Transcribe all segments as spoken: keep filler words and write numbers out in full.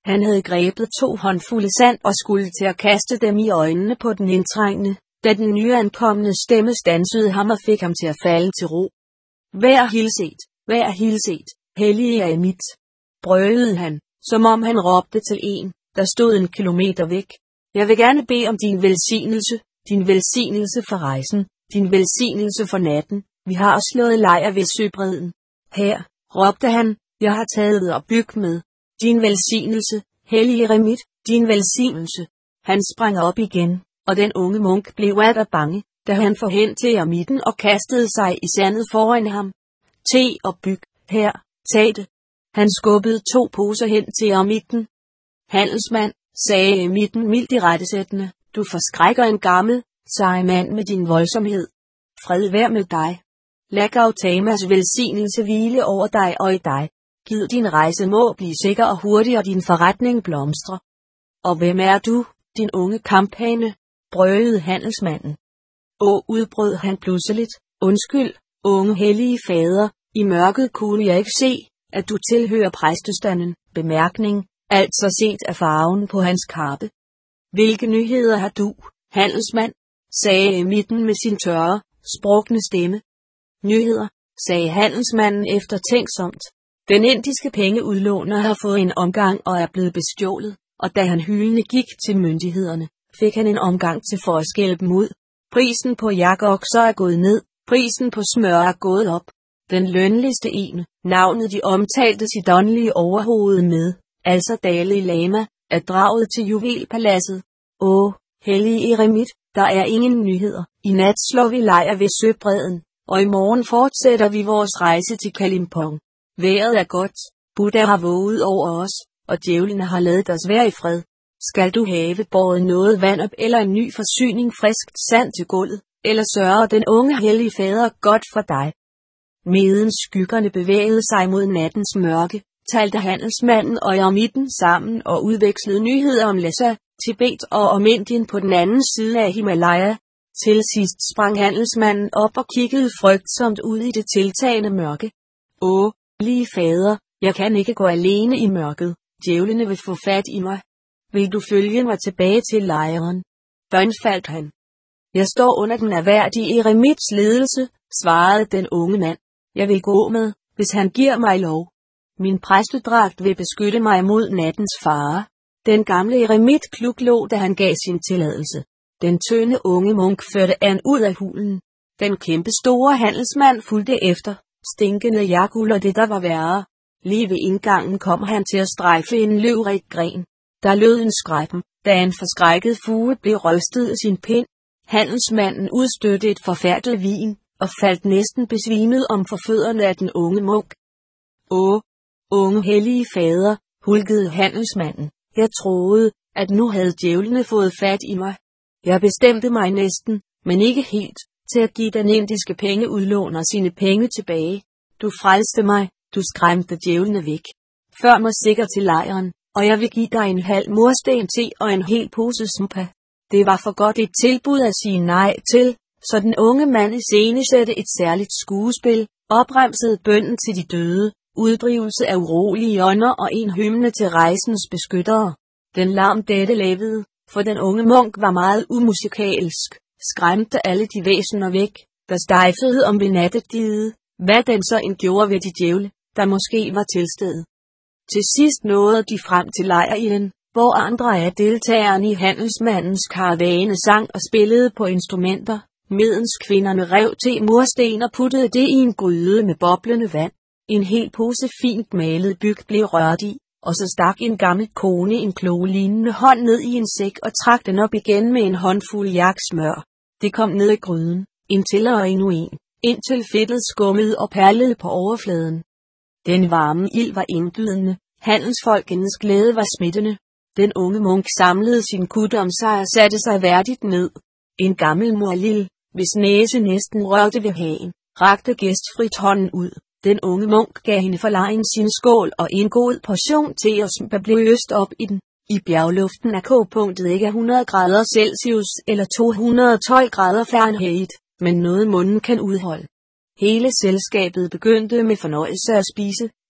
Han havde grebet to håndfulde sand og skulle til at kaste dem i øjnene på den indtrængende, da den nyankomne stemme standsede ham og fik ham til at falde til ro. Vær hilset, vær hilset, hellige Eremit, brølede han, som om han råbte til en, der stod en kilometer væk. Jeg vil gerne bede om din velsignelse, din velsignelse for rejsen, din velsignelse for natten. Vi har slået lejr ved søbredden. Her, råbte han, jeg har taget og byg med. Din velsignelse, hellige Eremit, din velsignelse. Han sprang op igen, og den unge munk blev atter bange, da han for hen til eremitten og kastede sig i sandet foran ham. Te og byg, her, tag det. Han skubbede to poser hen til eremitten. Handelsmand, sagde eremitten mildt i rettesættende, du forskrækker en gammel, sej mand med din voldsomhed. Fred vær med dig. Lad Gautamas velsignelse hvile over dig og i dig. Gid din rejse må blive sikker og hurtig og din forretning blomstre. Og hvem er du, din unge kamphane? Brølede handelsmanden. Åh, udbrød han pludseligt, undskyld, unge hellige fader, i mørket kunne jeg ikke se, at du tilhører præstestanden. Bemærkning, altså set af farven på hans kappe. Hvilke nyheder har du, handelsmand? Sagde eremitten med sin tørre, sprukne stemme. Nyheder, sagde handelsmanden eftertænksomt. Den indiske pengeudlåner har fået en omgang og er blevet bestjålet, og da han hylende gik til myndighederne, fik han en omgang til for at skælde dem ud. Prisen på jakokser er gået ned, prisen på smør er gået op. Den lønligste ene, navnet de omtalte sit åndelige overhoved med, altså Dalai Lama, er draget til juvelpaladset. Åh, hellige Eremit, der er ingen nyheder. I nat slår vi lejr ved søbredden, og i morgen fortsætter vi vores rejse til Kalimpong. Vejret er godt, Buddha har våget over os, og djævlene har ladet os være i fred. Skal du have båret noget vand op eller en ny forsyning friskt sand til gulvet, eller sørger den unge hellige fader godt for dig? Meden skyggerne bevægede sig mod nattens mørke, talte handelsmanden og eremitten sammen og udvekslede nyheder om Lhasa, Tibet og om Indien på den anden side af Himalaya. Til sidst sprang handelsmanden op og kiggede frygtsomt ud i det tiltagende mørke. Åh, lige fader, jeg kan ikke gå alene i mørket, djævlene vil få fat i mig. Vil du følge mig tilbage til lejren? Bønfaldt han. Jeg står under den erhverdige eremits ledelse, svarede den unge mand. Jeg vil gå med, hvis han giver mig lov. Min præstedragt vil beskytte mig mod nattens fare. Den gamle eremit kluklå, da han gav sin tilladelse. Den tynde unge munk førte an ud af hulen. Den kæmpe store handelsmand fulgte efter, stinkende jakul og det der var værre. Lige ved indgangen kom han til at strejfe en løvrig gren. Der lød en skræppen, da en forskrækket fugle blev rystet af sin pind. Handelsmanden udstødte et forfærdeligt vin, og faldt næsten besvimet om for fødderne af den unge munk. Åh, unge hellige fader, hulkede handelsmanden. Jeg troede, at nu havde djævlene fået fat i mig. Jeg bestemte mig næsten, men ikke helt, til at give den indiske pengeudlåner sine penge tilbage. Du frelste mig, du skræmte djævlene væk. Før mig sikker til lejren, og jeg vil give dig en halv mursten te og en hel pose smpa. Det var for godt et tilbud at sige nej til, så den unge mand iscenesatte et særligt skuespil, opremsede bønnen til de døde, uddrivelse af urolige ånder og en hymne til rejsens beskyttere. Den larm dette lavede, for den unge munk var meget umusikalsk, skræmte alle de væsener væk, der stejfede om ved nattetide, hvad den så end gjorde ved de djævle, der måske var tilstedet. Til sidst nåede de frem til lejren, hvor andre af deltagerne i handelsmandens karavane sang og spillede på instrumenter, medens kvinderne rev til mursten og puttede det i en gryde med boblende vand. En hel pose fint malet byg blev rørt i, og så stak en gammel kone en kloglignende hånd ned i en sæk og trak den op igen med en håndfuld jaksmør. Det kom ned i gryden, indtil og endnu en, indtil fedtet skummede og perlede på overfladen. Den varme ild var indbydende, handelsfolkenes glæde var smittende. Den unge munk samlede sin kutte om sig og satte sig værdigt ned. En gammel morlil, hvis næse næsten rørte ved hagen, rakte gæstfrit hånden ud. Den unge munk gav hende forlegen sin skål og en god portion te og smpa blev øst op i den. I bjergluften er kogepunktet ikke hundrede grader Celsius eller to hundrede og tolv grader Fahrenheit, men noget munden kan udholde. Hele selskabet begyndte med fornøjelse at spise,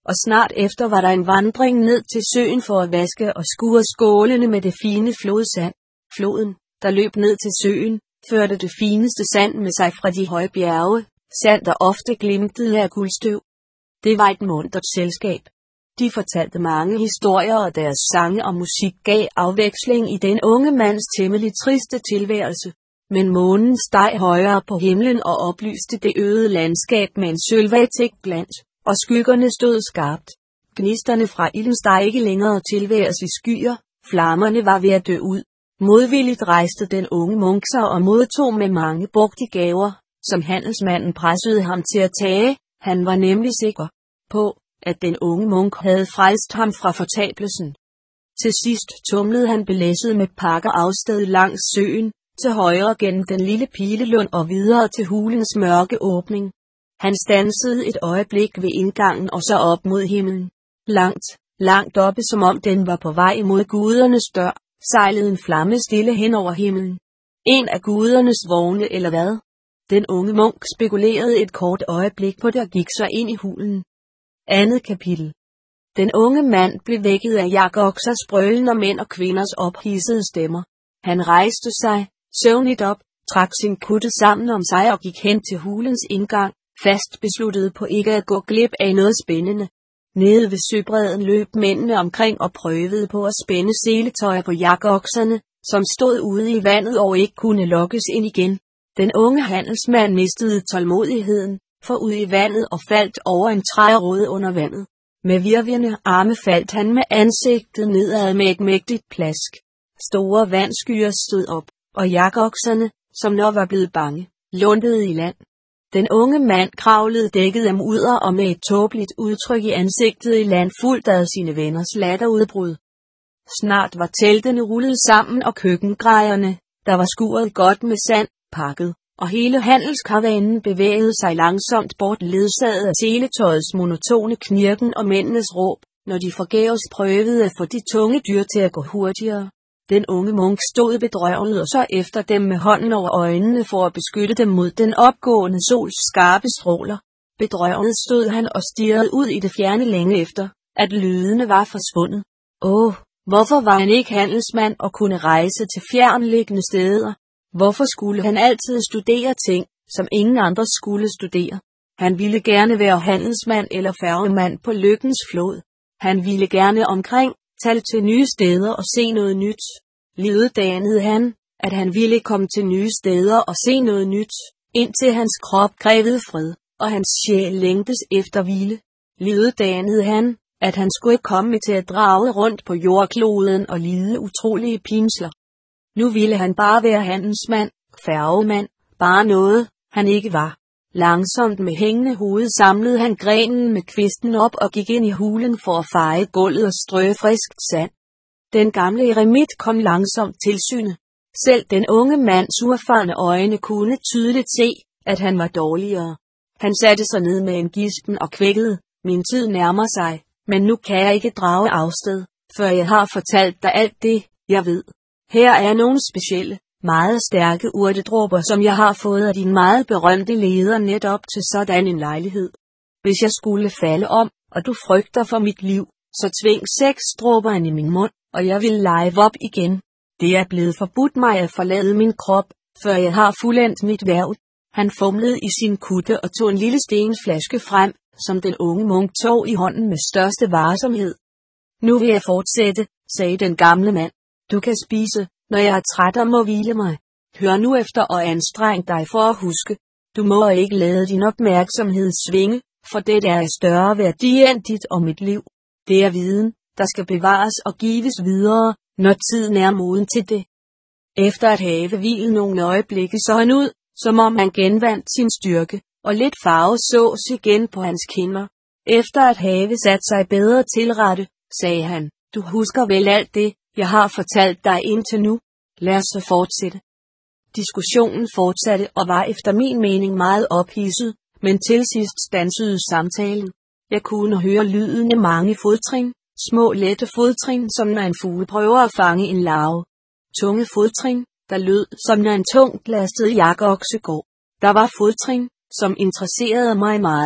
og snart efter var der en vandring ned til søen for at vaske og skure skålene med det fine flodsand. Floden, der løb ned til søen, førte det fineste sand med sig fra de høje bjerge, sand der ofte glimtede af guldstøv. Det var et muntert selskab. De fortalte mange historier, og deres sange og musik gav afveksling i den unge mands temmelig triste tilværelse. Men månen steg højere på himlen og oplyste det øde landskab med en sølvvatig glans, og skyggerne stod skarpt. Gnisterne fra ilden steg ikke længere tilværs i skyer, flammerne var ved at dø ud. Modvilligt rejste den unge munk sig og modtog med mange brugte gaver, som handelsmanden pressede ham til at tage. Han var nemlig sikker på, at den unge munk havde frelst ham fra fortabelsen. Til sidst tumlede han belæsset med pakker afsted langs søen, til højre gennem den lille pilelund og videre til hulens mørke åbning. Han standsede et øjeblik ved indgangen og så op mod himlen. Langt, langt oppe, som om den var på vej mod gudernes dør, sejlede en flamme stille hen over himlen. En af gudernes vogne eller hvad? Den unge munk spekulerede et kort øjeblik på det og gik så ind i hulen. Andet kapitel. Den unge mand blev vækket af jakoksers brølen og mænd og kvinders ophidsede stemmer. Han rejste sig, søvnigt op, trak sin kutte sammen om sig og gik hen til hulens indgang, fast besluttet på ikke at gå glip af noget spændende. Nede ved søbredden løb mændene omkring og prøvede på at spænde seletøjer på jakokserne, som stod ude i vandet og ikke kunne lokkes ind igen. Den unge handelsmand mistede tålmodigheden, for ud i vandet og faldt over en trærod under vandet. Med virvende arme faldt han med ansigtet nedad med et mægtigt plask. Store vandskyer stod op, og jakokserne, som nå var blevet bange, lundede i land. Den unge mand kravlede dækket af mudder og med et tåbeligt udtryk i ansigtet i land fuldt af sine venners latterudbrud. Snart var teltene rullet sammen og køkkengrejerne, der var skuret godt med sand, pakket, og hele handelskaravanen bevægede sig langsomt bort ledsaget af seletøjets monotone knirken og mændenes råb, når de forgæves prøvede at få de tunge dyr til at gå hurtigere. Den unge munk stod bedrøvet og så efter dem med hånden over øjnene for at beskytte dem mod den opgående sols skarpe stråler. Bedrøvet stod han og stirrede ud i det fjerne længe efter, at lydene var forsvundet. Åh, hvorfor var han ikke handelsmand og kunne rejse til fjernliggende steder? Hvorfor skulle han altid studere ting, som ingen andre skulle studere? Han ville gerne være handelsmand eller færgemand på lykkens flod. Han ville gerne omkring, tage til nye steder og se noget nyt. Livet danede han, at han ville komme til nye steder og se noget nyt, indtil hans krop krævede fred, og hans sjæl længtes efter hvile. Livet danede han, at han skulle komme til at drage rundt på jordkloden og lide utrolige pinsler. Nu ville han bare være handelsmand, færgemand, bare noget, han ikke var. Langsomt med hængende hoved samlede han grenen med kvisten op og gik ind i hulen for at feje gulvet og strø friskt sand. Den gamle eremit kom langsomt til syne. Selv den unge mands uerfarne øjne kunne tydeligt se, at han var dårligere. Han satte sig ned med en gispen og kvækkede, min tid nærmer sig, men nu kan jeg ikke drage afsted, før jeg har fortalt dig alt det, jeg ved. Her er nogle specielle, meget stærke urtedråber, som jeg har fået af din meget berømte leder netop til sådan en lejlighed. Hvis jeg skulle falde om, og du frygter for mit liv, så tving seks dråber ind i min mund, og jeg vil lege op igen. Det er blevet forbudt mig at forlade min krop, før jeg har fuldendt mit værv. Han fumlede i sin kutte og tog en lille stensflaske frem, som den unge munk tog i hånden med største varsomhed. Nu vil jeg fortsætte, sagde den gamle mand. Du kan spise, når jeg er træt og må hvile mig. Hør nu efter og anstreng dig for at huske. Du må ikke lade din opmærksomhed svinge, for det er af større værdi end dit og mit liv. Det er viden, der skal bevares og gives videre, når tiden er moden til det. Efter at have hvilet nogle øjeblikke så han ud, som om han genvandt sin styrke, og lidt farve sås igen på hans kinder. Efter at have sat sig bedre til rette, sagde han, du husker vel alt det, jeg har fortalt dig indtil nu. Lad os så fortsætte. Diskussionen fortsatte og var efter min mening meget ophidset, men til sidst standsede samtalen. Jeg kunne høre lyden af mange fodtrin, små lette fodtrin, som når en fugle prøver at fange en larve. Tunge fodtrin, der lød, som når en tungt lastet jakkeokse går. Der var fodtrin, som interesserede mig meget,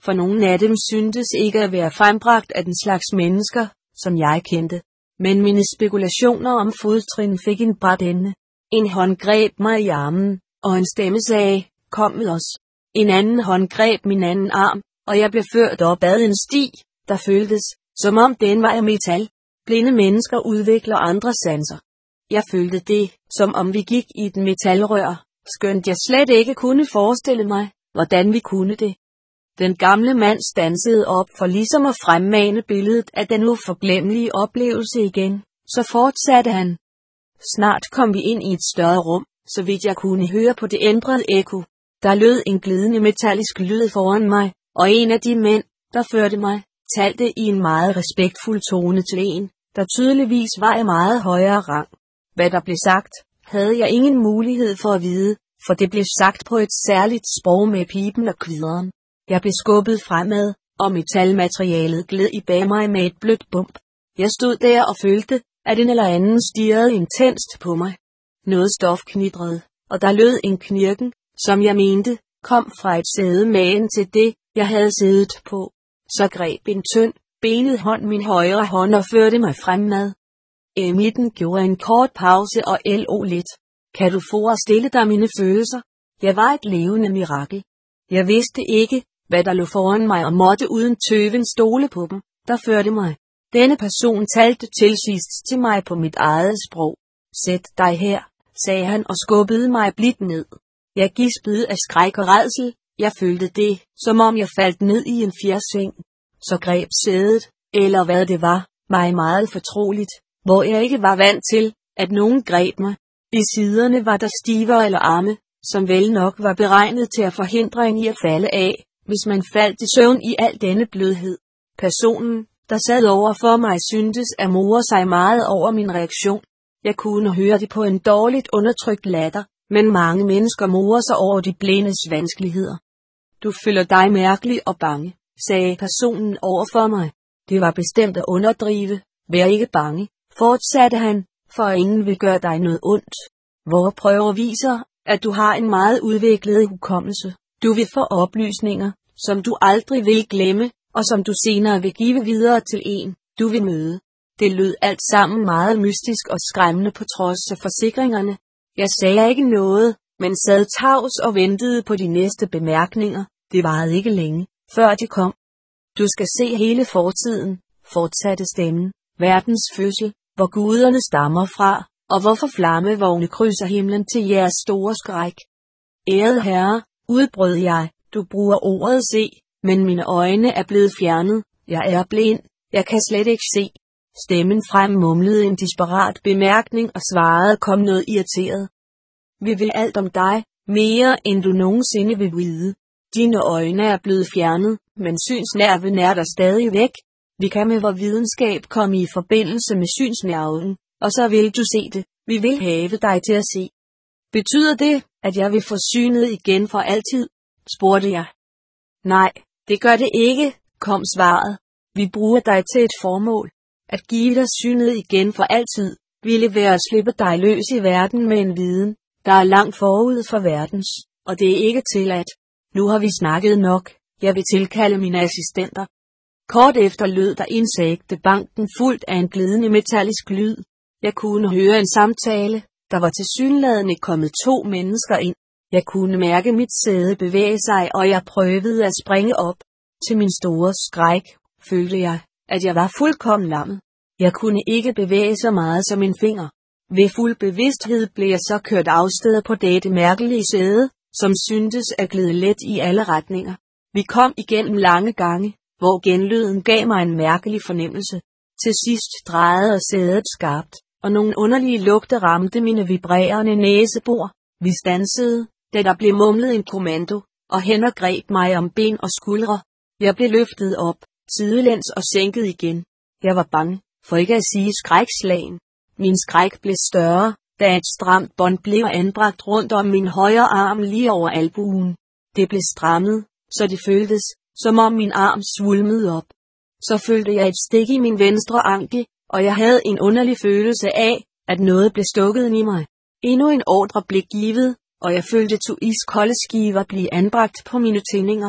for nogle af dem syntes ikke at være frembragt af den slags mennesker, som jeg kendte. Men mine spekulationer om fodtrin fik en brat ende. En hånd greb mig i armen, og en stemme sagde, kom med os. En anden hånd greb min anden arm, og jeg blev ført op ad en sti, der føltes, som om den var af metal. Blinde mennesker udvikler andre sanser. Jeg følte det, som om vi gik i et metalrør, skønt jeg slet ikke kunne forestille mig, hvordan vi kunne det. Den gamle mand standsede op for ligesom at fremmane billedet af den uforglemmelige oplevelse igen, så fortsatte han. Snart kom vi ind i et større rum, så vidt jeg kunne høre på det ændrede ekko. Der lød en glidende metallisk lyd foran mig, og en af de mænd, der førte mig, talte i en meget respektfuld tone til en, der tydeligvis var af meget højere rang. Hvad der blev sagt, havde jeg ingen mulighed for at vide, for det blev sagt på et særligt sprog med pipen og kvideren. Jeg blev skubbet fremad, og metalmaterialet gled i bag mig med et blødt bump. Jeg stod der og følte, at en eller anden stirrede intenst på mig. Noget stof knitrede, og der lød en knirken, som jeg mente, kom fra et sæde magen til det, jeg havde siddet på. Så greb en tynd, benet hånd min højre hånd og førte mig fremad. Emitten gjorde en kort pause og lo lidt. Kan du forestille dig mine følelser? Jeg var et levende mirakel. Jeg vidste ikke, hvad der lå foran mig og måtte uden tøven stole på dem, der førte mig. Denne person talte til sidst til mig på mit eget sprog. Sæt dig her, sagde han og skubbede mig blidt ned. Jeg gispede af skræk og rædsel. Jeg følte det, som om jeg faldt ned i en fjersving. Så greb sædet, eller hvad det var, mig meget fortroligt, hvor jeg ikke var vant til, at nogen greb mig. I siderne var der stiver eller arme, som vel nok var beregnet til at forhindre en i at falde af, hvis man faldt i søvn i al denne blødhed. Personen, der sad over for mig, syntes at more sig meget over min reaktion. Jeg kunne høre det på en dårligt undertrykt latter, men mange mennesker morer sig over de blindes vanskeligheder. Du føler dig mærkelig og bange, sagde personen over for mig. Det var bestemt at underdrive. Vær ikke bange, fortsatte han, for ingen vil gøre dig noget ondt. Vore prøver viser, at du har en meget udviklet hukommelse. Du vil få oplysninger, som du aldrig vil glemme, og som du senere vil give videre til en, du vil møde. Det lød alt sammen meget mystisk og skræmmende på trods af forsikringerne. Jeg sagde ikke noget, men sad tavs og ventede på de næste bemærkninger. Det varede ikke længe, før de kom. Du skal se hele fortiden, fortsatte stemmen, verdens fødsel, hvor guderne stammer fra, og hvorfor flammevogne krydser himlen til jeres store skræk. Ærede herre, udbrød jeg, du bruger ordet se, men mine øjne er blevet fjernet, jeg er blind, jeg kan slet ikke se. Stemmen frem mumlede en desperat bemærkning og svarede kom noget irriteret. Vi vil alt om dig, mere end du nogensinde vil vide. Dine øjne er blevet fjernet, men synsnerven er der stadig væk. Vi kan med vor videnskab komme i forbindelse med synsnerven, og så vil du se det. Vi vil have dig til at se. Betyder det, at jeg vil få synet igen for altid? Spurgte jeg. Nej, det gør det ikke, kom svaret. Vi bruger dig til et formål. At give dig synet igen for altid, ville være at slippe dig løs i verden med en viden, der er langt forud for verdens, og det er ikke tilladt. Nu har vi snakket nok, jeg vil tilkalde mine assistenter. Kort efter lød der indsægte banken fuldt af en glidende metallisk lyd. Jeg kunne høre en samtale, der var tilsyneladende kommet to mennesker ind. Jeg kunne mærke mit sæde bevæge sig, og jeg prøvede at springe op. Til min store skræk følte jeg, at jeg var fuldkommen lammet. Jeg kunne ikke bevæge så meget som en finger. Ved fuld bevidsthed blev jeg så kørt afsted på dette mærkelige sæde, som syntes at glide let i alle retninger. Vi kom igennem lange gange, hvor genlyden gav mig en mærkelig fornemmelse. Til sidst drejede sædet skarpt, og nogle underlige lugte ramte mine vibrerende næsebor. Vi stansede, da der blev mumlet en kommando, og hænder greb mig om ben og skuldre. Jeg blev løftet op, sidelæns og sænket igen. Jeg var bange, for ikke at sige skrækslagen. Min skræk blev større, da et stramt bånd blev anbragt rundt om min højre arm lige over albuen. Det blev strammet, så det føltes, som om min arm svulmede op. Så følte jeg et stik i min venstre ankel, og jeg havde en underlig følelse af, at noget blev stukket i mig. Endnu en ordre blev givet, og jeg følte to iskolde skiver blive anbragt på mine tændinger.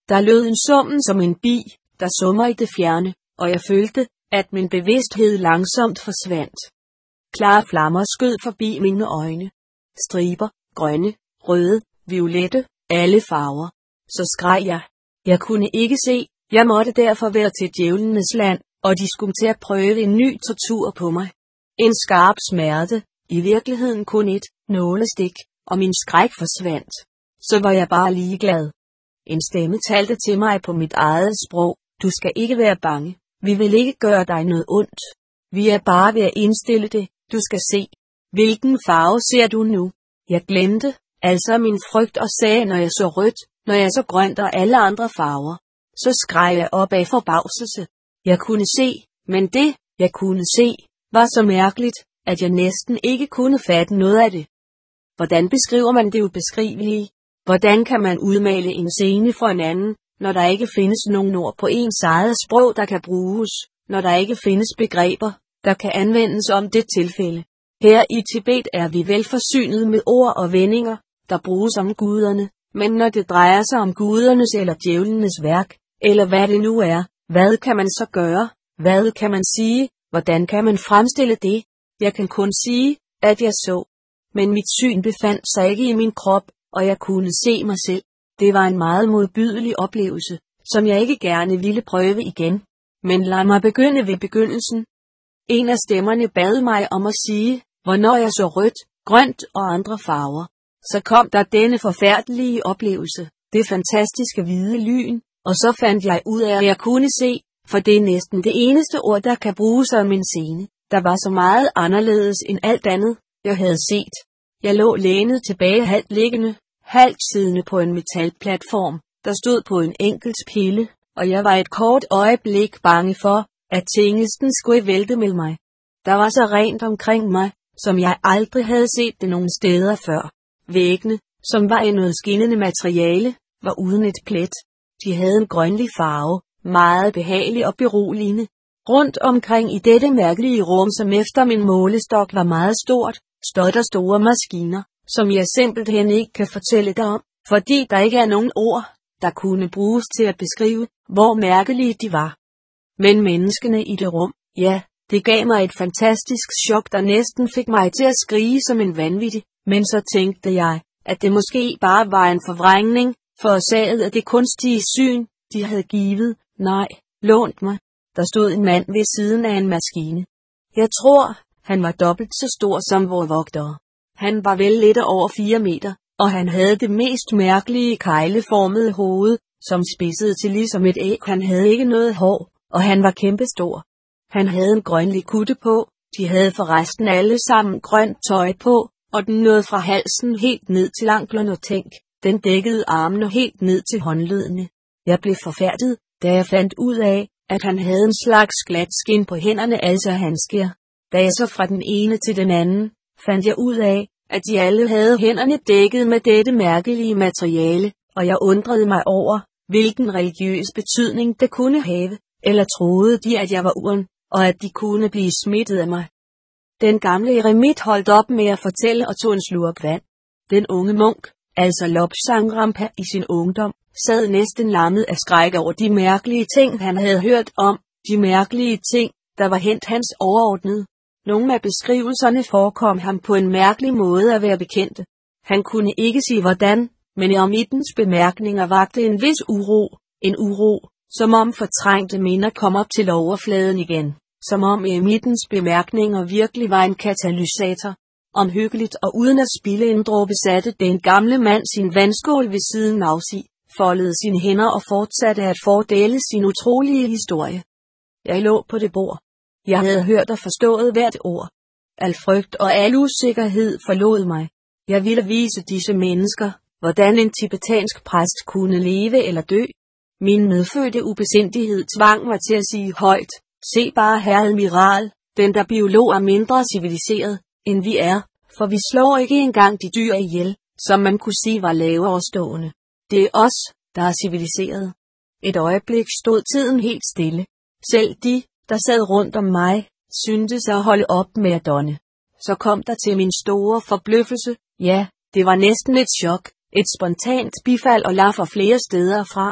Der lød en summen som en bi, der summer i det fjerne, og jeg følte, at min bevidsthed langsomt forsvandt. Klare flammer skød forbi mine øjne. Striber, grønne, røde, violette, alle farver. Så skreg jeg. Jeg kunne ikke se, jeg måtte derfor være til djævlenes land, og de skulle til at prøve en ny tortur på mig. En skarp smerte, i virkeligheden kun et nålestik, og min skræk forsvandt. Så var jeg bare ligeglad. En stemme talte til mig på mit eget sprog. Du skal ikke være bange. Vi vil ikke gøre dig noget ondt. Vi er bare ved at indstille det. Du skal se. Hvilken farve ser du nu? Jeg glemte, altså min frygt og sagde, når jeg så rødt, når jeg så grønt og alle andre farver. Så skreg jeg op af forbavselse. Jeg kunne se, men det, jeg kunne se, var så mærkeligt, at jeg næsten ikke kunne fatte noget af det. Hvordan beskriver man det ubeskrivelige? Hvordan kan man udmale en scene for en anden, når der ikke findes nogen ord på ens eget sprog, der kan bruges, når der ikke findes begreber, der kan anvendes om det tilfælde? Her i Tibet er vi vel forsynet med ord og vendinger, der bruges om guderne, men når det drejer sig om gudernes eller djævlenes værk, eller hvad det nu er, hvad kan man så gøre? Hvad kan man sige? Hvordan kan man fremstille det? Jeg kan kun sige, at jeg så. Men mit syn befandt sig ikke i min krop, og jeg kunne se mig selv. Det var en meget modbydelig oplevelse, som jeg ikke gerne ville prøve igen. Men lad mig begynde ved begyndelsen. En af stemmerne bad mig om at sige, hvornår jeg så rødt, grønt og andre farver. Så kom der denne forfærdelige oplevelse, det fantastiske hvide lyn, og så fandt jeg ud af, at jeg kunne se, for det er næsten det eneste ord, der kan bruges om en scene, der var så meget anderledes end alt andet, jeg havde set. Jeg lå lænet tilbage halvt liggende, halvt siddende på en metalplatform, der stod på en enkelt pille, og jeg var et kort øjeblik bange for, at tingesten skulle vælte med mig. Der var så rent omkring mig, som jeg aldrig havde set det nogen steder før. Væggene, som var i noget skinnende materiale, var uden et plet. De havde en grønlig farve, meget behagelig og beroligende. Rundt omkring i dette mærkelige rum, som efter min målestok var meget stort, stod der store maskiner, som jeg simpelthen ikke kan fortælle dig om, fordi der ikke er nogen ord, der kunne bruges til at beskrive, hvor mærkelige de var. Men menneskene i det rum, ja, det gav mig et fantastisk chok, der næsten fik mig til at skrige som en vanvittig, men så tænkte jeg, at det måske bare var en forvrængning, forårsaget af det kunstige syn, de havde givet, nej, lånt mig. Der stod en mand ved siden af en maskine. Jeg tror, han var dobbelt så stor som vores vogtere. Han var vel lidt over fire meter, og han havde det mest mærkelige kegleformede hoved, som spidsede til ligesom et æg. Han havde ikke noget hår, og han var kæmpestor. Han havde en grønlig kutte på, de havde forresten alle sammen grønt tøj på, og den nåede fra halsen helt ned til anklerne og tænk, den dækkede armene helt ned til håndledene. Jeg blev forfærdet, da jeg fandt ud af, at han havde en slags glat skin på hænderne, altså handsker. Da jeg så fra den ene til den anden, fandt jeg ud af, at de alle havde hænderne dækket med dette mærkelige materiale, og jeg undrede mig over, hvilken religiøs betydning det kunne have, eller troede de, at jeg var uren, og at de kunne blive smittet af mig. Den gamle eremit holdt op med at fortælle og tog en slurk vand. Den unge munk, altså Lobsang Rampa i sin ungdom, sad næsten lammet af skræk over de mærkelige ting, han havde hørt om, de mærkelige ting, der var hent hans overordnede. Nogle af beskrivelserne forekom ham på en mærkelig måde at være bekendte. Han kunne ikke sige hvordan, men eremittens bemærkninger vakte en vis uro, en uro, som om fortrængte minder kom op til overfladen igen, som om eremittens bemærkninger virkelig var en katalysator. Omhyggeligt og uden at spilde en dråbe satte den gamle mand sin vandskål ved siden af sig, foldede sine hænder og fortsatte at fordele sin utrolige historie. Jeg lå på det bord. Jeg havde hørt og forstået hvert ord. Al frygt og al usikkerhed forlod mig. Jeg ville vise disse mennesker, hvordan en tibetansk præst kunne leve eller dø. Min medfødte ubesindighed tvang mig til at sige højt, se bare herre admiral, den der biolog er mindre civiliseret, end vi er, for vi slår ikke engang de dyr ihjel, som man kunne sige var lavere stående. Det er os, der er civiliseret. Et øjeblik stod tiden helt stille. Selv de, der sad rundt om mig, syntes at holde op med at donne. Så kom der til min store forbløffelse, ja, det var næsten et chok, et spontant bifald og laffer flere steder fra.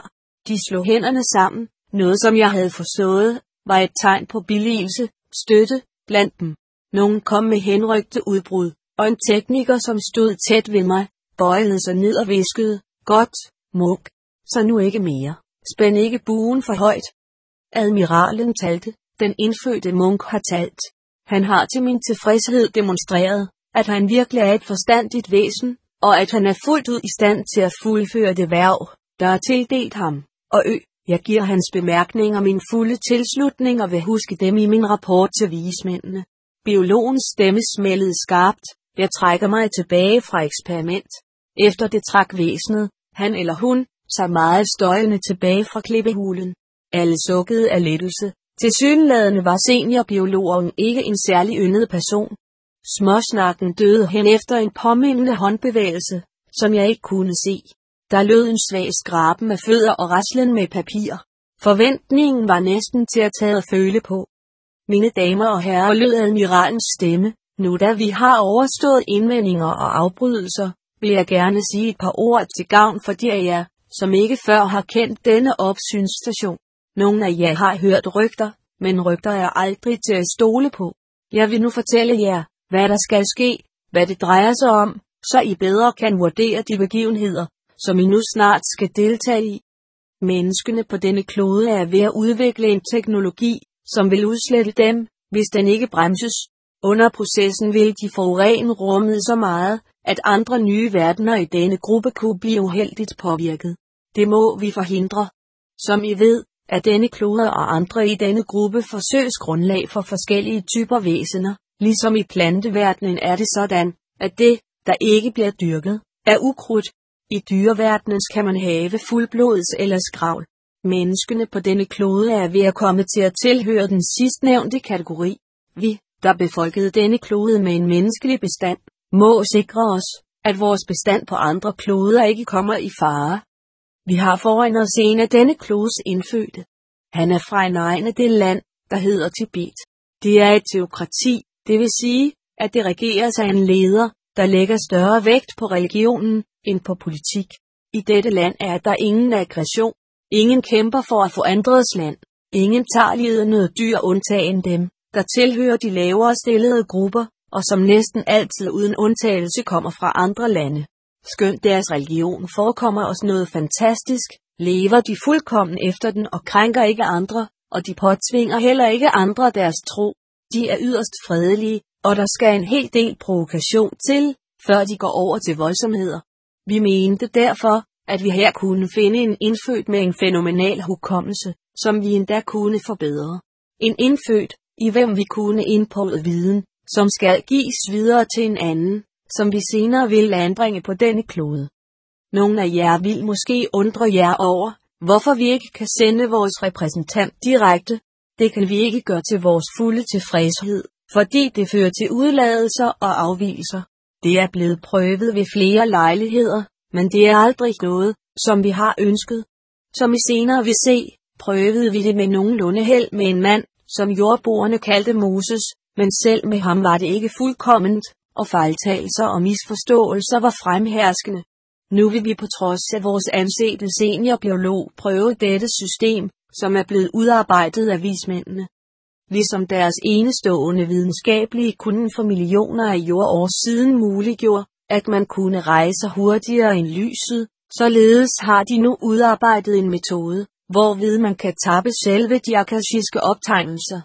De slog hænderne sammen. Noget som jeg havde forstået, var et tegn på billigelse, støtte, blandt dem. Nogen kom med henrygte udbrud, og en tekniker, som stod tæt ved mig, bøjede sig ned og viskede, godt, Munk, så nu ikke mere, spænd ikke buen for højt. Admiralen talte, den indfødte Munk har talt. Han har til min tilfredshed demonstreret, at han virkelig er et forstandigt væsen, og at han er fuldt ud i stand til at fuldføre det hverv, der er tildelt ham, og ø. Jeg giver hans bemærkninger min fulde tilslutning og vil huske dem i min rapport til vismændene. Biologens stemme smældede skarpt. Jeg trækker mig tilbage fra eksperiment. Efter det trak væsenet, han eller hun, sig meget støjende tilbage fra klippehulen. Alle sukkede af lettelse. Tilsyneladende var seniorbiologen ikke en særlig yndet person. Småsnakken døde hen efter en påmindende håndbevægelse, som jeg ikke kunne se. Der lød en svag skraben af fødder og raslen med papir. Forventningen var næsten til at tage og føle på. Mine damer og herrer, lød admiralens stemme, nu da vi har overstået indvendinger og afbrydelser, vil jeg gerne sige et par ord til gavn for de af jer, som ikke før har kendt denne opsynsstation. Nogle af jer har hørt rygter, men rygter er aldrig til at stole på. Jeg vil nu fortælle jer, hvad der skal ske, hvad det drejer sig om, så I bedre kan vurdere de begivenheder, som I nu snart skal deltage i. Menneskene på denne klode er ved at udvikle en teknologi, som vil udslette dem, hvis den ikke bremses. Under processen vil de forurene rummet så meget, at andre nye verdener i denne gruppe kunne blive uheldigt påvirket. Det må vi forhindre. Som I ved, er denne klode og andre i denne gruppe forsøgsgrundlag for forskellige typer væsener. Ligesom i planteverdenen er det sådan, at det, der ikke bliver dyrket, er ukrudt. I dyreverdenen kan man have fuldblods eller skravl. Menneskene på denne klode er ved at komme til at tilhøre den sidstnævnte kategori. Vi, der befolkede denne klode med en menneskelig bestand, må sikre os, at vores bestand på andre kloder ikke kommer i fare. Vi har foran os en af denne klodes indfødte. Han er fra en egen af det land, der hedder Tibet. Det er et teokrati, det vil sige, at det regeres af en leder, der lægger større vægt på religionen end på politik. I dette land er der ingen aggression. Ingen kæmper for at få andres land. Ingen tager livet noget dyr undtagen dem, der tilhører de lavere stillede grupper, og som næsten altid uden undtagelse kommer fra andre lande. Skønt deres religion forekommer os noget fantastisk, lever de fuldkommen efter den og krænker ikke andre, og de påtvinger heller ikke andre deres tro. De er yderst fredelige, og der skal en hel del provokation til, før de går over til voldsomheder. Vi mente derfor, at vi her kunne finde en indfødt med en fænomenal hukommelse, som vi endda kunne forbedre. En indfødt, i hvem vi kunne indpode viden, som skal gives videre til en anden, som vi senere vil anbringe på denne klode. Nogle af jer vil måske undre jer over, hvorfor vi ikke kan sende vores repræsentant direkte. Det kan vi ikke gøre til vores fulde tilfredshed, fordi det fører til udladelser og afvigelser. Det er blevet prøvet ved flere lejligheder, men det er aldrig noget, som vi har ønsket. Som I senere vil se, prøvede vi det med nogenlunde held med en mand, som jordboerne kaldte Moses, men selv med ham var det ikke fuldkomment, og fejltagelser og misforståelser var fremherskende. Nu vil vi på trods af vores ansete seniorbiolog prøve dette system, som er blevet udarbejdet af vismændene. Ligesom deres enestående videnskabelige kunden for millioner af jordår siden muliggjorde, at man kunne rejse hurtigere end lyset, således har de nu udarbejdet en metode, hvorved man kan tappe selve de akashiske optegnelser.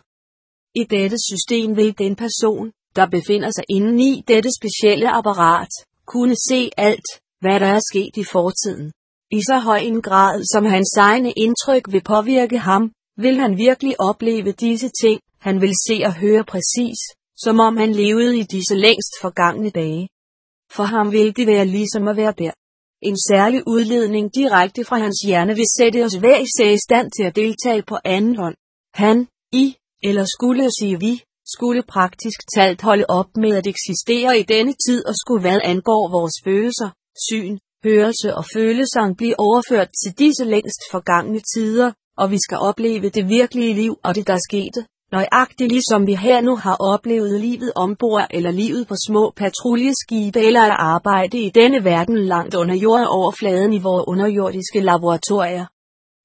I dette system vil den person, der befinder sig inde i dette specielle apparat, kunne se alt, hvad der er sket i fortiden. I så høj en grad som hans egne indtryk vil påvirke ham, vil han virkelig opleve disse ting, han vil se og høre præcis, som om han levede i disse længst forgangne dage. For ham vil det være ligesom at være der. En særlig udledning direkte fra hans hjerne vil sætte os hver især i stand til at deltage på anden hånd. Han, I, eller skulle sige vi, skulle praktisk talt holde op med at eksistere i denne tid og skulle hvad angår vores følelser, syn, hørelse og følelsang blive overført til disse længst forgangne tider, og vi skal opleve det virkelige liv og det der skete, nøjagtigt ligesom vi her nu har oplevet livet ombord eller livet på små patruljeskibe eller at arbejde i denne verden langt under jordoverfladen i vores underjordiske laboratorier.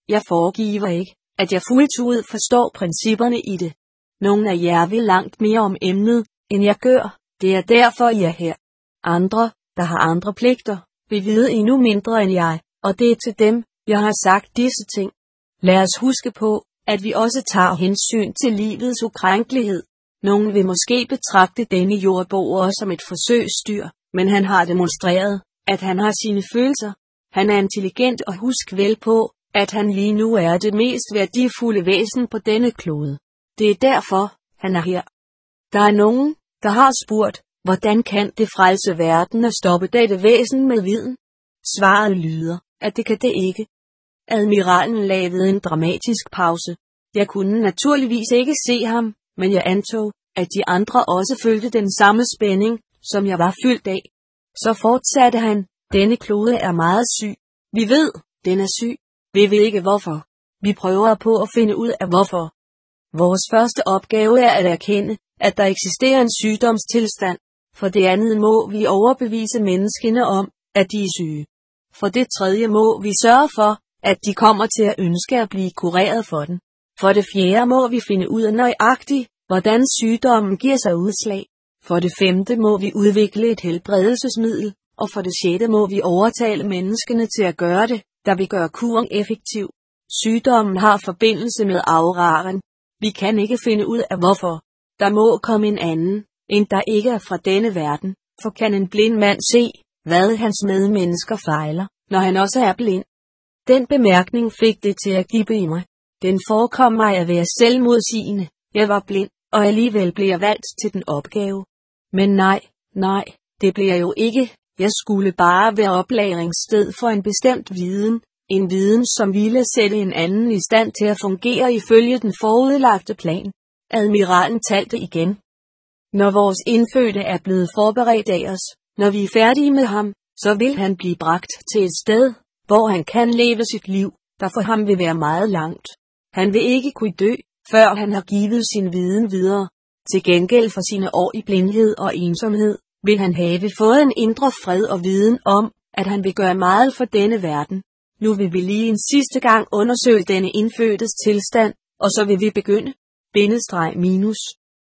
Jeg foregiver ikke, at jeg fuldt ud forstår principperne i det. Nogle af jer vil langt mere om emnet, end jeg gør. Det er derfor, I er her. Andre, der har andre pligter, vil vide endnu mindre end jeg, og det er til dem, jeg har sagt disse ting. Lad os huske på, at vi også tager hensyn til livets ukrænkelighed. Nogen vil måske betragte denne jordboer som et forsøgsdyr, men han har demonstreret, at han har sine følelser. Han er intelligent og husk vel på, at han lige nu er det mest værdifulde væsen på denne klode. Det er derfor, han er her. Der er nogen, der har spurgt, hvordan kan det frelse verden og stoppe dette væsen med viden? Svaret lyder, at det kan det ikke. Admiralen lavede en dramatisk pause. Jeg kunne naturligvis ikke se ham, men jeg antog, at de andre også følte den samme spænding, som jeg var fyldt af. Så fortsatte han, denne klode er meget syg. Vi ved, den er syg. Vi ved ikke hvorfor. Vi prøver på at finde ud af hvorfor. Vores første opgave er at erkende, at der eksisterer en sygdomstilstand. For det andet må vi overbevise menneskene om, at de er syge. For det tredje må vi sørge for, at de kommer til at ønske at blive kureret for den. For det fjerde må vi finde ud af nøjagtigt, hvordan sygdommen giver sig udslag. For det femte må vi udvikle et helbredelsesmiddel, og for det sjette må vi overtale menneskene til at gøre det, der vil gøre kuren effektiv. Sygdommen har forbindelse med auraen. Vi kan ikke finde ud af hvorfor. Der må komme en anden, end der ikke er fra denne verden, for kan en blind mand se, hvad hans medmennesker fejler, når han også er blind? Den bemærkning fik det til at gibe i mig. Den forekom mig at være selvmodsigende. Jeg var blind, og alligevel blev jeg valgt til den opgave. Men nej, nej, det blev jeg jo ikke. Jeg skulle bare være oplagringssted for en bestemt viden, en viden som ville sætte en anden i stand til at fungere ifølge den forudlagte plan. Admiralen talte igen. Når vores indfødte er blevet forberedt af os, når vi er færdige med ham, så vil han blive bragt til et sted, hvor han kan leve sit liv, der for ham vil være meget langt. Han vil ikke kunne dø, før han har givet sin viden videre. Til gengæld for sine år i blindhed og ensomhed, vil han have fået en indre fred og viden om, at han vil gøre meget for denne verden. Nu vil vi lige en sidste gang undersøge denne indfødtes tilstand, og så vil vi begynde. Bindestreg minus.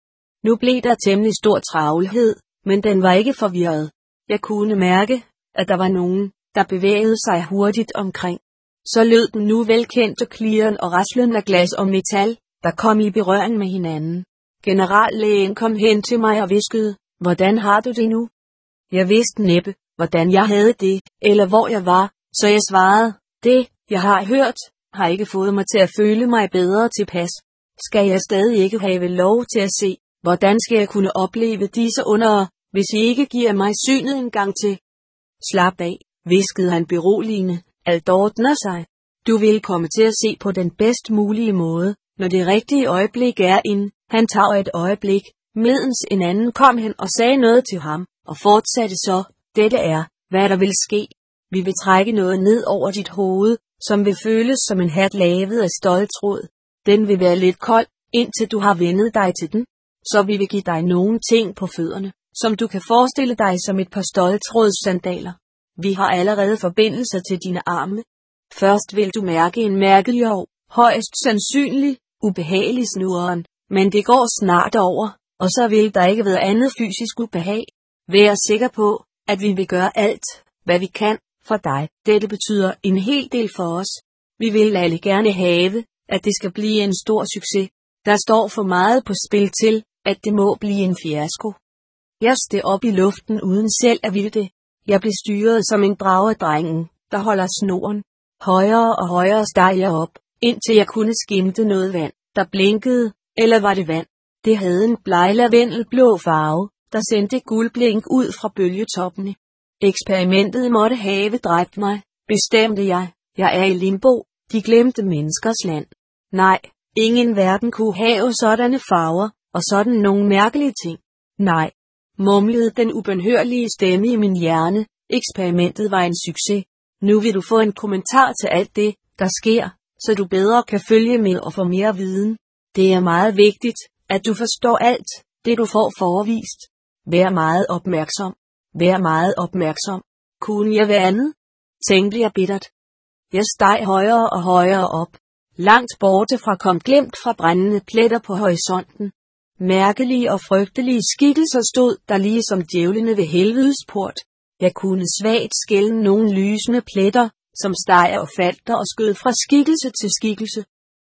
Nu blev der temmelig stor travlhed, men den var ikke forvirret. Jeg kunne mærke, at der var nogen, der bevægede sig hurtigt omkring. Så lød den nu velkendte klirren og raslen af glas og metal, der kom i berøring med hinanden. Generallægen kom hen til mig og hviskede, hvordan har du det nu? Jeg vidste næppe, hvordan jeg havde det, eller hvor jeg var, så jeg svarede, det, jeg har hørt, har ikke fået mig til at føle mig bedre tilpas. Skal jeg stadig ikke have lov til at se, hvordan skal jeg kunne opleve disse undere, hvis I ikke giver mig synet en gang til? Slap af, hviskede han beroligende, alt ordner sig. Du vil komme til at se på den bedst mulige måde, når det rigtige øjeblik er inde. Han tager et øjeblik, medens en anden kom hen og sagde noget til ham, og fortsatte så, dette er, hvad der vil ske. Vi vil trække noget ned over dit hoved, som vil føles som en hat lavet af ståltråd. Den vil være lidt kold, indtil du har vendet dig til den. Så vi vil give dig nogle ting på fødderne, som du kan forestille dig som et par ståltrådssandaler. Vi har allerede forbindelser til dine arme. Først vil du mærke en mærkelig, højst sandsynlig, ubehagelig snurren, men det går snart over, og så vil der ikke være andet fysisk ubehag. Vær sikker på, at vi vil gøre alt, hvad vi kan, for dig. Dette betyder en hel del for os. Vi vil alle gerne have, at det skal blive en stor succes. Der står for meget på spil til, at det må blive en fiasko. Jeg steg op i luften uden selv at ville det. Jeg blev styret som en drage af drengen, der holder snoren. Højere og højere steg jeg op, indtil jeg kunne skimte noget vand, der blinkede, eller var det vand? Det havde en bleg lavendelblå farve, der sendte guldblink ud fra bølgetoppene. Eksperimentet måtte have dræbt mig, bestemte jeg. Jeg er i limbo, de glemte menneskers land. Nej, ingen verden kunne have sådanne farver, og sådan nogle mærkelige ting. Nej, mumlede den ubønhørlige stemme i min hjerne. Eksperimentet var en succes. Nu vil du få en kommentar til alt det, der sker, så du bedre kan følge med og få mere viden. Det er meget vigtigt, at du forstår alt, det du får forevist. Vær meget opmærksom. Vær meget opmærksom. Kunne jeg være andet? Tænkte jeg bittert. Jeg steg højere og højere op. Langt borte fra kom glimt fra brændende pletter på horisonten. Mærkelige og frygtelige skikkelser stod der ligesom djævlene ved helvedes port. Jeg kunne svagt skelne nogle lysende pletter, som steg og faldt og skød fra skikkelse til skikkelse.